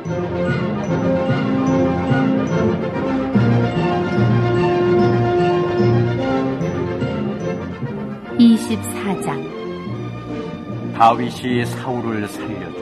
24장. 다윗이 사울을 살려줘.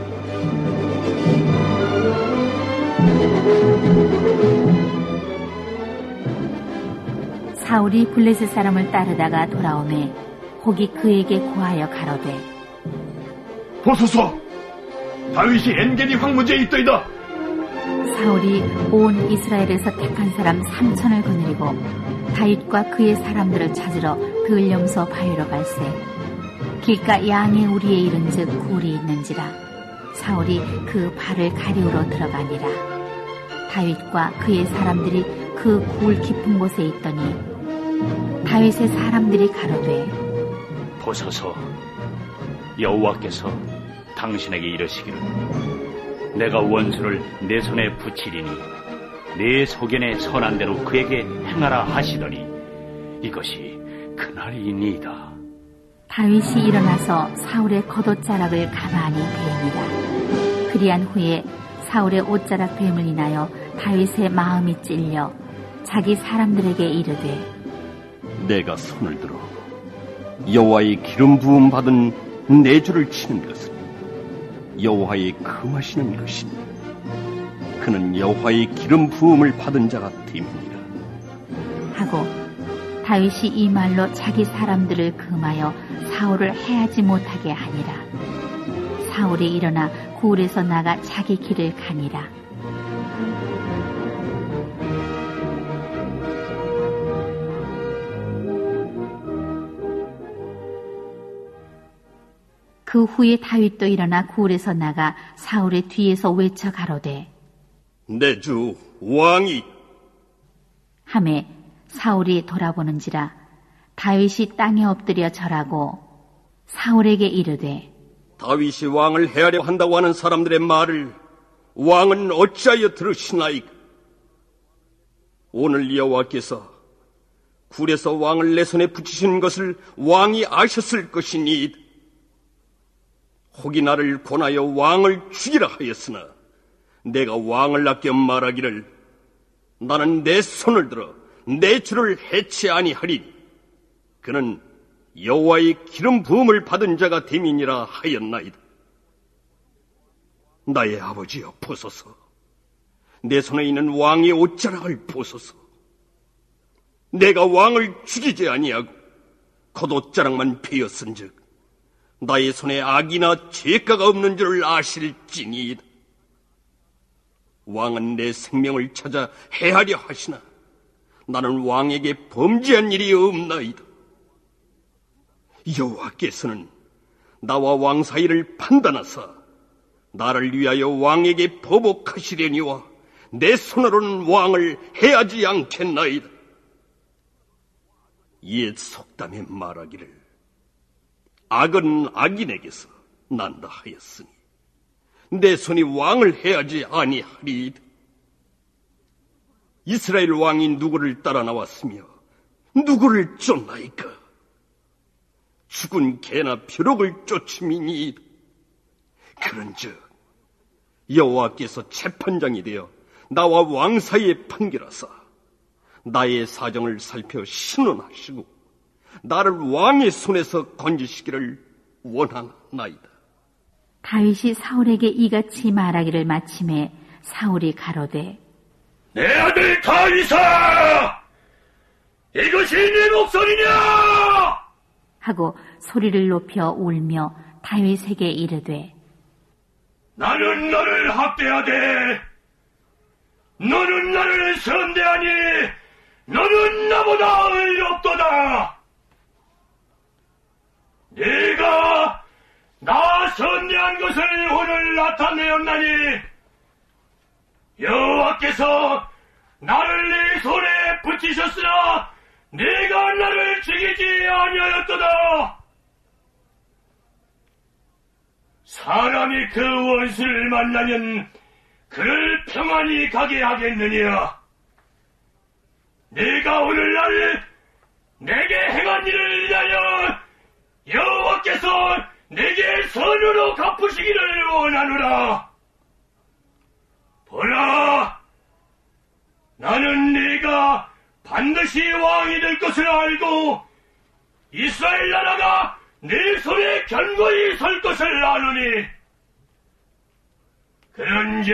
사울이 블레셋 사람을 따르다가 돌아오매 혹이 그에게 고하여 가로되, 보소서, 다윗이 엔게디 황무지에 있더이다. 사울이 온 이스라엘에서 택한 사람 3,000을 거느리고 다윗과 그의 사람들을 찾으러 들염소 바위로 갈새 길가 양의 우리에 이른즉 굴이 있는지라. 사울이 그 발을 가리우러 들어가니라. 다윗과 그의 사람들이 그 굴 깊은 곳에 있더니 다윗의 사람들이 가로되, 보소서, 여호와께서 당신에게 이르시기를 내가 원수를 내 손에 붙이리니 내 소견에 선한 대로 그에게 행하라 하시더니 이것이 그날이니이다. 다윗이 일어나서 사울의 겉옷자락을 가만히 베니라. 그리한 후에 사울의 옷자락 뱀을 인하여 다윗의 마음이 찔려 자기 사람들에게 이르되, 내가 손을 들어 여호와의 기름 부음 받은 내 주를 치는 것은 여호와의 금하시는 것이니 그는 여호와의 기름 부음을 받은 자가 됨이니라 하고 다윗이 이 말로 자기 사람들을 금하여 사울을 해하지 못하게 하니라. 사울이 일어나 굴에서 나가 자기 길을 가니라. 그 후에 다윗도 일어나 굴에서 나가 사울의 뒤에서 외쳐 가로되, 내 주 왕이. 하매 사울이 돌아보는지라 다윗이 땅에 엎드려 절하고 사울에게 이르되, 다윗이 왕을 해하려 한다고 하는 사람들의 말을 왕은 어찌하여 들으시나이까? 오늘 여호와께서 굴에서 왕을 내 손에 붙이신 것을 왕이 아셨을 것이니 혹이 나를 권하여 왕을 죽이라 하였으나 내가 왕을 아껴 말하기를 나는 내 손을 들어 내 주를 해치 아니하리니 그는 여호와의 기름 부음을 받은 자가 됨이니라 하였나이다. 나의 아버지여 보소서, 내 손에 있는 왕의 옷자락을 보소서. 내가 왕을 죽이지 아니하고 겉옷자락만 베었은즉 나의 손에 악이나 죄가가 없는 줄을 아실지니이다. 왕은 내 생명을 찾아 해하려 하시나 나는 왕에게 범죄한 일이 없나이다. 여호와께서는 나와 왕 사이를 판단하사 나를 위하여 왕에게 보복하시려니와 내 손으로는 왕을 해하지 않겠나이다. 옛 속담에 말하기를 악은 악인에게서 난다 하였으니 내 손이 왕을 해하지 아니하리이다. 이스라엘 왕이 누구를 따라 나왔으며 누구를 쫓나이까? 죽은 개나 벼룩을 쫓음이니이다. 그런즉 여호와께서 재판장이 되어 나와 왕 사이에 판결하사 나의 사정을 살펴 신원하시고 나를 왕의 손에서 건지시기를 원하나이다. 다윗이 사울에게 이같이 말하기를 마침에 사울이 가로되, 내 아들 다윗아, 이것이 네 목소리냐? 하고 소리를 높여 울며 다윗에게 이르되, 나는 너를 학대하되 너는 나를 선대하니 너는 나보다 의롭도다. 네가 나 선대한 것을 오늘 나타내었나니 여호와께서 나를 네 손에 붙이셨으나 네가 나를 죽이지 아니하였도다. 사람이 그 원수를 만나면 그를 평안히 가게 하겠느냐? 네가 오늘날 내게 행한 일을 위하여 여호와께서 내게 선으로 갚으시기를 원하노라. 보라, 나는 네가 반드시 왕이 될 것을 알고 이스라엘 나라가 네 손에 견고히 설 것을 아노니, 그런즉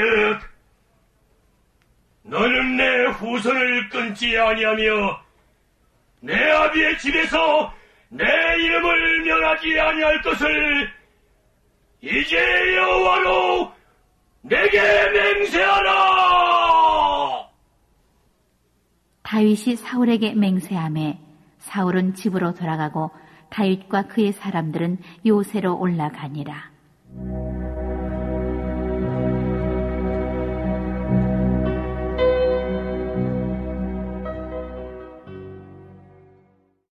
너는 내 후손을 끊지 아니하며 내 아비의 집에서 내 이름을 명하지 아니할 것을 이제 여호와로 내게 맹세하라. 다윗이 사울에게 맹세하매 사울은 집으로 돌아가고 다윗과 그의 사람들은 요새로 올라가니라.